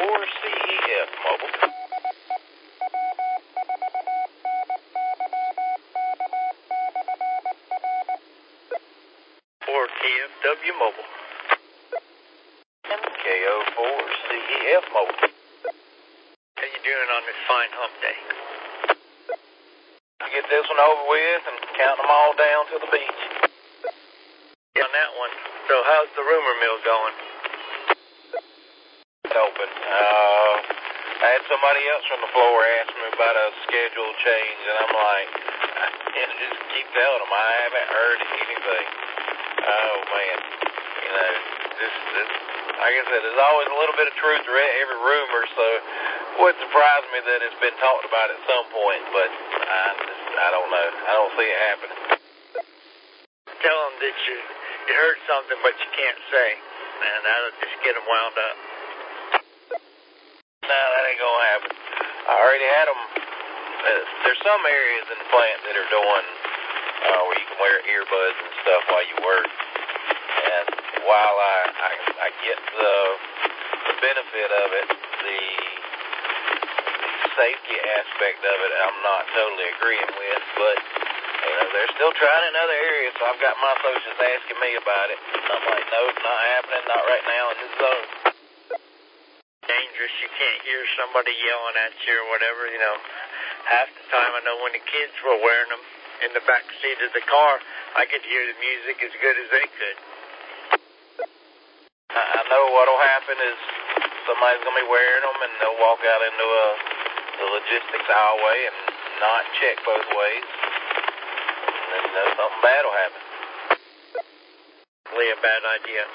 KO4CEF Mobile. For KFW Mobile. And KO4CEF Mobile. How you doing on this fine hump day? Get this one over with and count them all down to the beach. On that one. So how's the rumor mill going? It's open. I had somebody else from the floor ask me about a schedule change, and I'm like, just keep telling them I haven't heard anything. Oh man, this like I said, there's always a little bit of truth to every rumor, so it wouldn't surprise me that it's been talked about at some point, but I don't know. I don't see it happening. Tell them that you heard something but you can't say, and that'll just get them wound up. No, that ain't gonna happen. I already had them. There's some areas in the plant that are doing where you can wear earbuds and stuff while you work. And while I get the benefit of it, the safety aspect of it, I'm not totally agreeing with. But they're still trying in other areas, so I've got my associates asking me about it. I'm like, no, it's not happening, not right now in this zone. Dangerous. You can't hear somebody yelling at you or whatever, Half the time I know when the kids were wearing them in the back seat of the car, I could hear the music as good as they could. I know what'll happen is somebody's going to be wearing them and they'll walk out into the logistics aisleway and not check both ways. And then something bad will happen. Really a bad idea.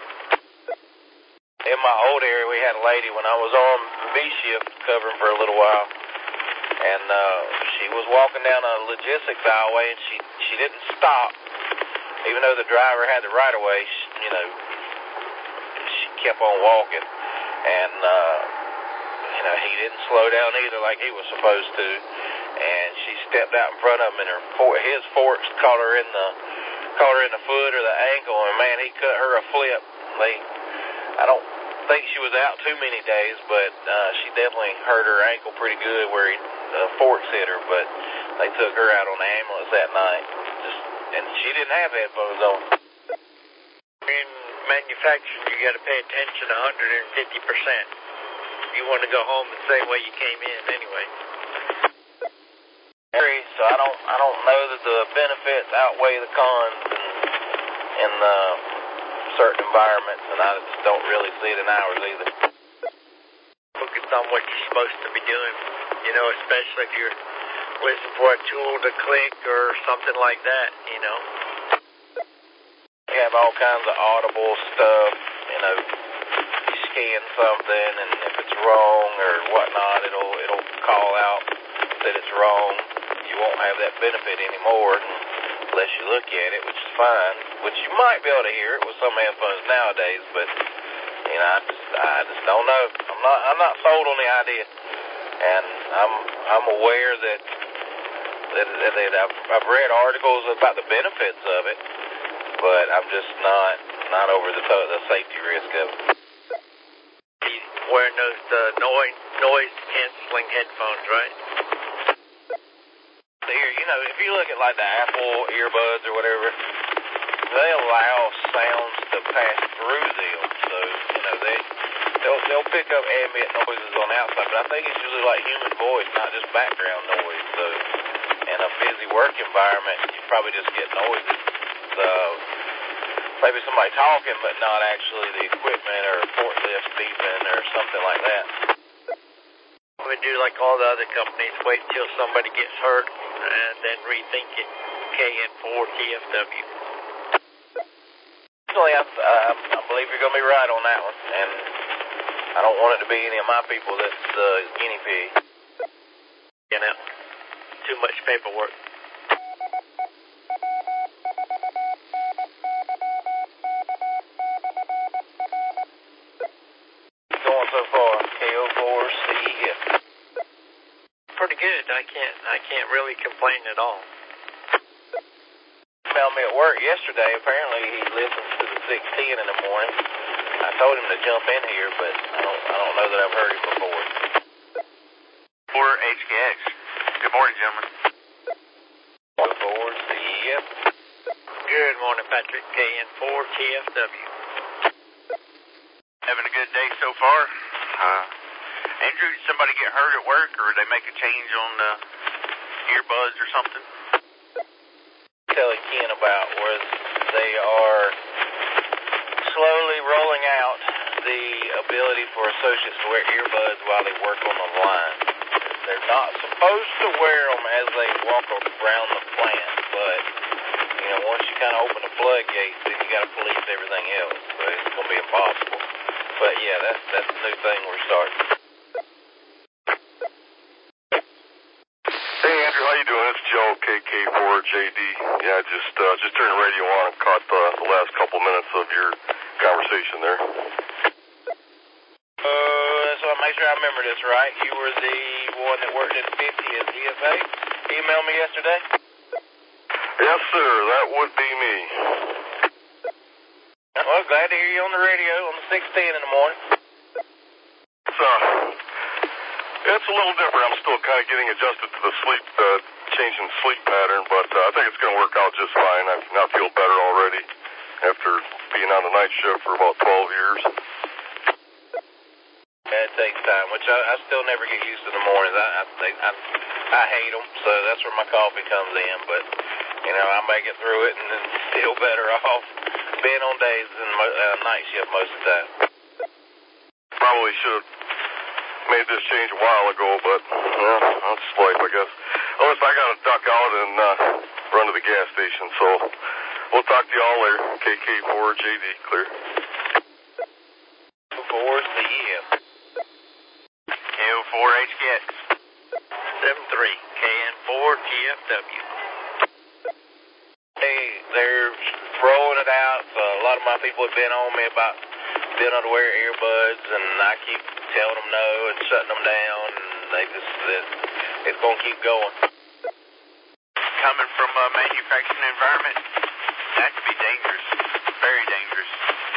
In my old area, we had a lady when I was on B shift covering for a little while, and she was walking down a logistics aisleway, and she didn't stop, even though the driver had the right of way. She kept on walking, and he didn't slow down either like he was supposed to, and she stepped out in front of him, and his forks caught her in the foot or the ankle, and man, he cut her a flip. I don't think she was out too many days, but she definitely hurt her ankle pretty good where forks hit her, but they took her out on the ambulance that night. And she didn't have headphones on. In manufacturing, you got to pay attention 150%. You want to go home and say where you came in anyway. So I don't know that the benefits outweigh the cons in certain environments, and I just don't really see it in ours either. Focus on what you're supposed to be doing, especially if you're listening for a tool to click or something like that, We have all kinds of audible stuff, you scan something, and if it's wrong or whatnot, it'll call out that it's wrong. You won't have that benefit anymore unless you look at it, which is fine, which you might be able to hear it with some headphones nowadays, but I just don't know. I'm not sold on the idea, and I'm aware that I've read articles about the benefits of it, but I'm just not over the safety risk of it. Wearing those noise canceling headphones, right? Here, if you look at like the Apple earbuds or whatever, they allow sounds to pass through them. So, they'll pick up ambient noises on the outside, but I think it's usually like human voice, not just background noise. So, in a busy work environment, you probably just get noises. So, maybe somebody talking, but not actually the equipment or forklift beeping or something like that. We do like all the other companies, wait till somebody gets hurt and then rethink it. KN4 TFW. Actually, I believe you're going to be right on that one, and I don't want it to be any of my people that's guinea pig. Too much paperwork. Going so far, KO4CEF. Pretty good. I can't really complain at all. Found me at work yesterday. Apparently he listens to the 610 in the morning, I told him to jump in here, but I don't know that I've heard him before. 4HKX. Good morning, gentlemen. 4CEF. Good morning, Patrick. KN4TFW. Having a good day so far. Andrew, did somebody get hurt at work, or did they make a change on earbuds or something? Telling Ken about was they are slowly rolling out the ability for associates to wear earbuds while they work on the line. They're not supposed to wear them as they walk around the plant, but once you kind of open the floodgates, then you got to police everything else. So it's going to be impossible. But yeah, that's the new thing we're starting. Hey Andrew, how you doing? It's Joe, KK4JD. Yeah, just turned the radio on and caught the last couple minutes of your conversation there. So I make sure I remember this right. You were the one that worked at 50 at DFA. Emailed me yesterday? Yes, sir. That would be me. Well, glad to hear you on the radio on the 610 in the morning. It's a little different. I'm still kind of getting adjusted to the changing sleep pattern, but I think it's going to work out just fine. I feel better already after being on the night shift for about 12 years. It takes time, which I still never get used to in the mornings. I hate them, so that's where my coffee comes in. But I make it through it, and then still better off being on days and night shift most of the time. Probably should have made this change a while ago, but that's life, I guess. Oh, listen, I got to duck out and run to the gas station, so we'll talk to you all later. KK4JD, clear. 4CEF. KO4HKX. 73 KN4TFW. Hey, they're rolling it out. So a lot of my people have been on me about being able to wear earbuds, and I keep telling them no and shutting them down, and it's going to keep going. Coming from a manufacturing environment, that could be dangerous. Very dangerous.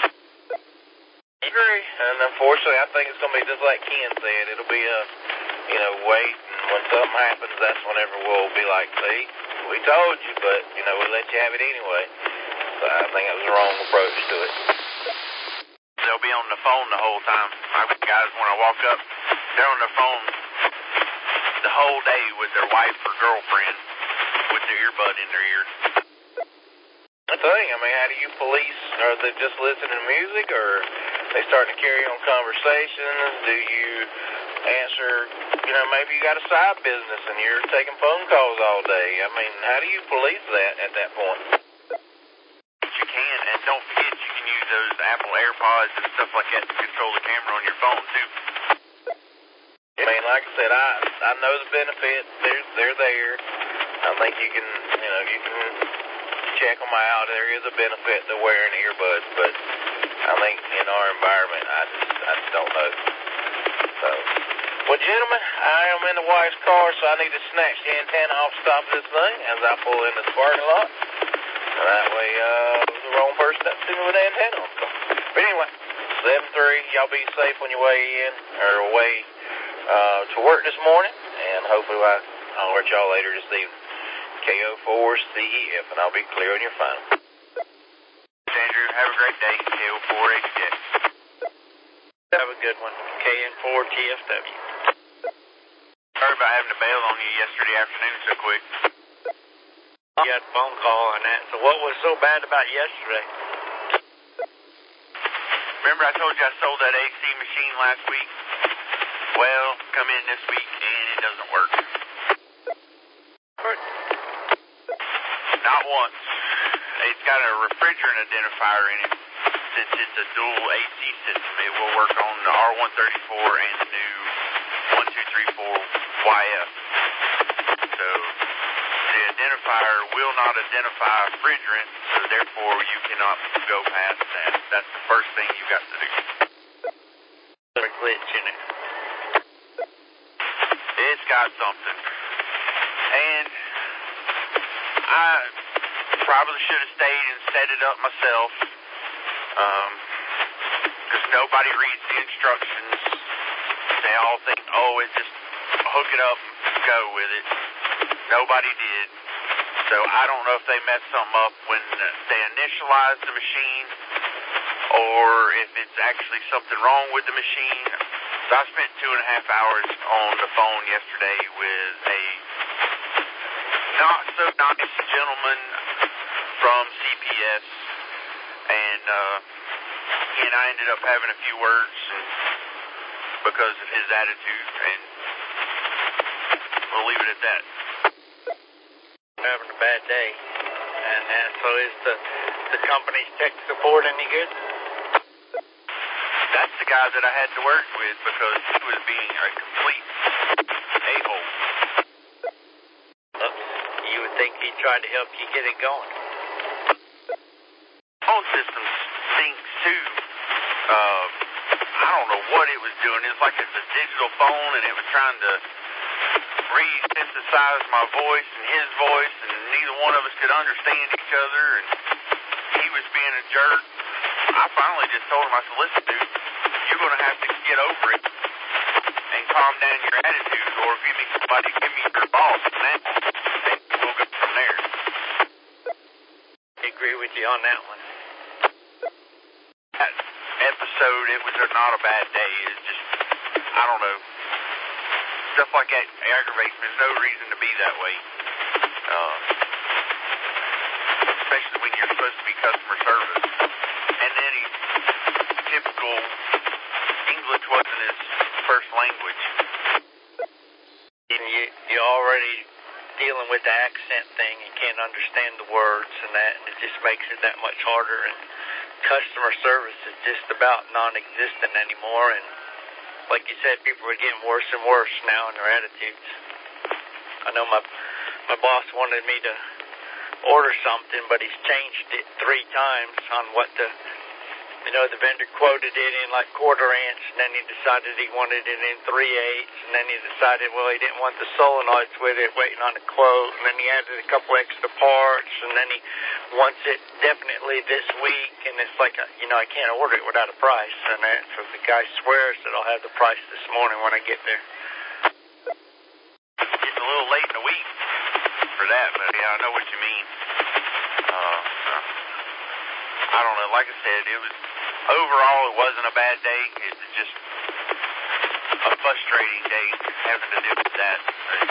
I agree, and unfortunately, I think it's going to be just like Ken said. It'll be wait, and when something happens, that's whenever we'll be like, see, we told you, but, we let you have it anyway. So I think it was the wrong approach to it. They'll be on the phone the whole time. My guys, when I walk up, they're on their phone the whole day with their wife or girlfriend with their earbud in their ear. That's the thing. I mean, how do you police? Are they just listening to music, or are they starting to carry on conversations? Do you answer, maybe you got a side business and you're taking phone calls all day. I mean, how do you police that at that point? You can, and don't forget you can use those Apple AirPods and stuff like that to control the camera on your phone, too. I mean, like I said, I know the benefits. They're there. I think you can check them out. There is a benefit to wearing earbuds, but I think in our environment, I just don't know. So, well, gentlemen, I am in the wife's car, so I need to snatch the antenna off the top of this thing as I pull into the parking lot. So that way, the wrong person doesn't see me with the antenna on. But anyway, 7-3, y'all be safe on your way in or away to work this morning, and hopefully I'll let y'all later this evening. KO4CEF, and I'll be clear on your final. Andrew, have a great day. KO4HKX. Have a good one. KN4TFW. Sorry about having to bail on you yesterday afternoon so quick. You got a phone call on that. So what was so bad about yesterday? Remember I told you I sold that AC machine last week? Well, come in this week and it doesn't work. Not once. It's got a refrigerant identifier in it. Since it's a dual AC system, it will work on the R134 and the new 1234YF. So the identifier will not identify refrigerant, so therefore you cannot go past that. That's the first thing you got to do. There's a glitch in it. It's got something. And I probably should have stayed and set it up myself. Because nobody reads the instructions. They all think, oh, it's just hook it up, go with it. Nobody did. So I don't know if they messed something up when they initialized the machine or if it's actually something wrong with the machine. So I spent 2.5 hours on the phone yesterday with a not so nice gentleman from CPS, and he and I ended up having a few words because of his attitude, and we'll leave it at that. Having a bad day, and so is the company's tech support any good? That's the guy that I had to work with because he was being a complete a-hole. You would think he tried to help you get it going. Phone system stinks too. I don't know what it was doing. It was like it's a digital phone, and it was trying to re-synthesize my voice and his voice, and neither one of us could understand each other, and he was being a jerk. I finally just told him, I said, listen, dude, you're going to have to get over it and calm down your attitude, or give me somebody, give me your boss, and we'll go from there. I agree with you on that one. That episode, it was not a bad day. It's just, I don't know. Stuff like that aggravates me. There's no reason to be that way. Especially when you're supposed to be customer service. And then typical English wasn't his first language. And you're already dealing with the accent thing. You can't understand the words and that, and it just makes it that much harder. And customer service is just about non-existent anymore. And like you said, people are getting worse and worse now in their attitudes. I know my boss wanted me to order something, but he's changed it 3 times on what the vendor quoted it in like 1/4 inch, and then he decided he wanted it in 3/8, and then he decided, well, he didn't want the solenoids with it, waiting on the quote, and then he added a couple extra parts, and then he wants it definitely this week, and it's like, I can't order it without a price, and that, so the guy swears that I'll have the price this morning when I get there. It's a little late in the week for that, but yeah, I know what you mean. I don't know, like I said, overall it wasn't a bad day. It was just a frustrating day having to deal with that.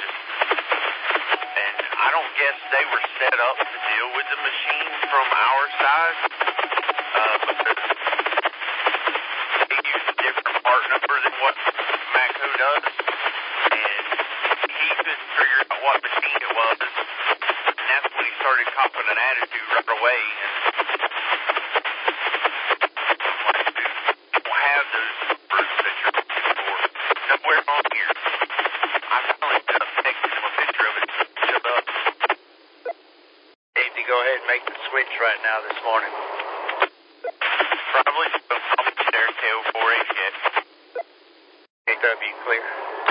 And I don't guess they were set up to deal with the machine from our side, because they use a different part number than what Matco does, and he couldn't figure out what machine it was, and that's when he started copping an attitude right away. Right now this morning. Probably there, KO4 yet. KW clear.